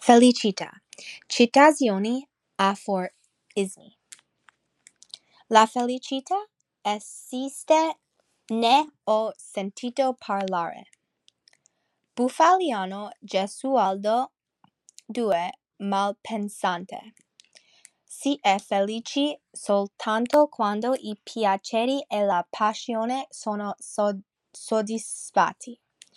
Felicità. Citazioni aforismi. La felicità esiste, ne ho sentito parlare. Bufaliano Gesualdo 2 Malpensante. Si è felici soltanto quando i piaceri e la passione sono soddisfatti.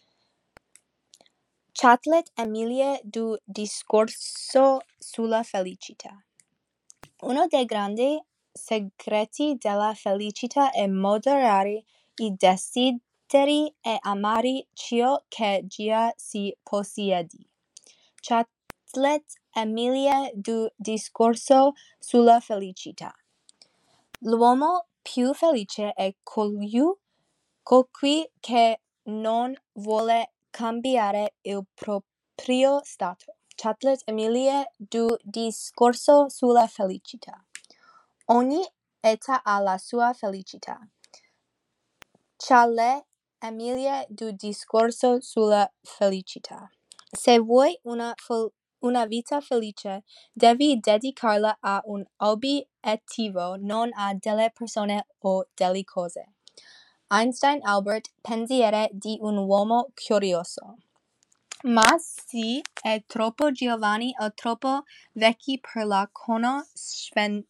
Chatelet Emilie du discorso sulla felicità. Uno dei grandi segreti della felicità è moderare i desideri e amare ciò che già si possiede. Chatelet Emilie du discorso sulla felicità. L'uomo più felice è colui che non vuole cambiare il proprio stato. Chatelet Emilie du discorso sulla felicità. Ogni età ha la sua felicità. Chatelet Emilie du discorso sulla felicità. Se vuoi una vita felice, devi dedicarla a un obiettivo, non a delle persone o delle cose. Einstein Albert, pensiero di un uomo curioso. Ma se è troppo giovani o troppo vecchi per la conoscenza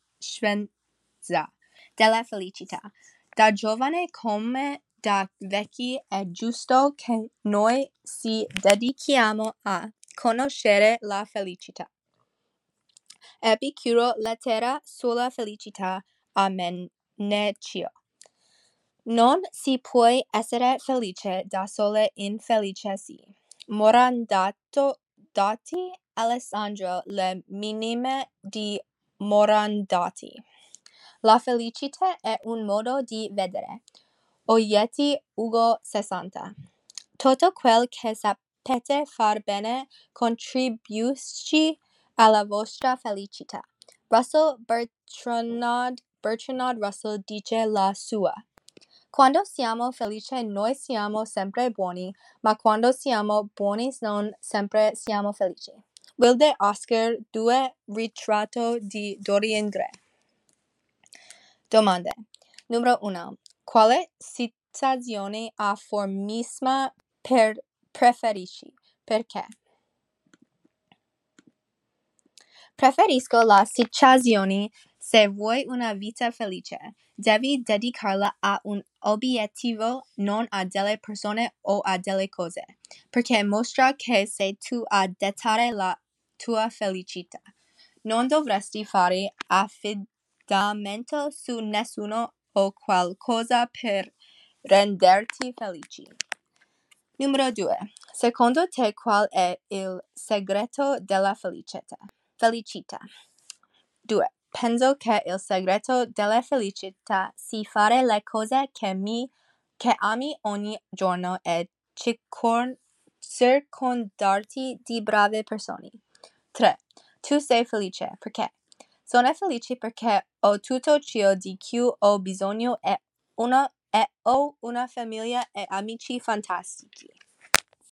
della felicità. Da giovane come da vecchi è giusto che noi ci dedichiamo a conoscere la felicità. Epicuro lettera sulla felicità a Meneccio. Non si può essere felice da sole infelice sì. Morandati Alessandro le minime di Morandati. La felicità è un modo di vedere. Oietti Ugo 60. Tutto quel che sapete far bene contribuisce alla vostra felicità. Russell Bertrand Russell dice la sua. Quando siamo felici noi siamo sempre buoni, ma quando siamo buoni non sempre siamo felici. Wilde Oscar 2 Ritratto di Dorian Gray. Domande. Numero 1. Quale citazione aforisma preferisci? Perché? Preferisco la citazione se vuoi una vita felice, devi dedicarla a un obiettivo, non a delle persone o a delle cose, perché mostra che sei tu a dettare la tua felicità. Non dovresti fare affidamento su nessuno o qualcosa per renderti felice. Numero 2. Secondo te qual è il segreto della felicità? 2. Penso che il segreto della felicità sia fare le cose che ami ogni giorno e circondarti di brave persone. 3. Tu sei felice perché? Sono felice perché ho tutto ciò di cui ho bisogno e ho una famiglia e amici fantastici.